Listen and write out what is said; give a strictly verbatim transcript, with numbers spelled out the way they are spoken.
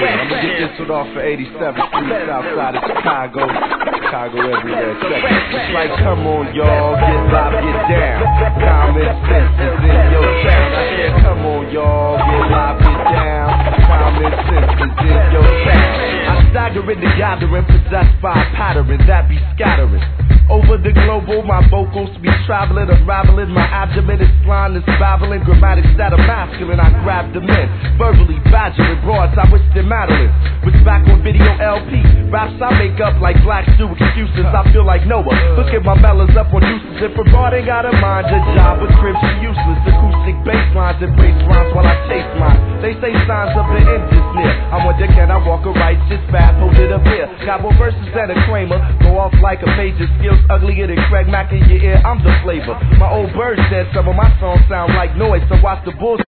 I'm gonna get this one off for eighty-seventh Street, south side of Chicago. Chicago everywhere. It's like, come on, y'all, get live, get down. Common sense is in your town. I said, come on, y'all, get live, get down. Common sense is in your town. I stagger in the gathering, possessed by a pattern that be scattering. Over the global, my vocals be traveling, unraveling. My abdomen is flying, is babbling. Grammatics that are masculine, I grab them in. Verbally badgering broads, I wish they're Madeline. Was back on video L P. Raps I make up like Black Stew excuses. I feel like Noah. Look at my melons up on deuces. If a broad ain't got a mind, a job with cribs she useless. Acoustic bass lines and bass rhymes while I chase mine. They say signs of the end is near. I wonder can I walk a righteous path, hold it up here. Got more verses than a Kramer. Go off like a major skills. Uglier than Craig Mack in your ear, I'm the flavor. My old bird said some of my songs sound like noise, so watch the bulls.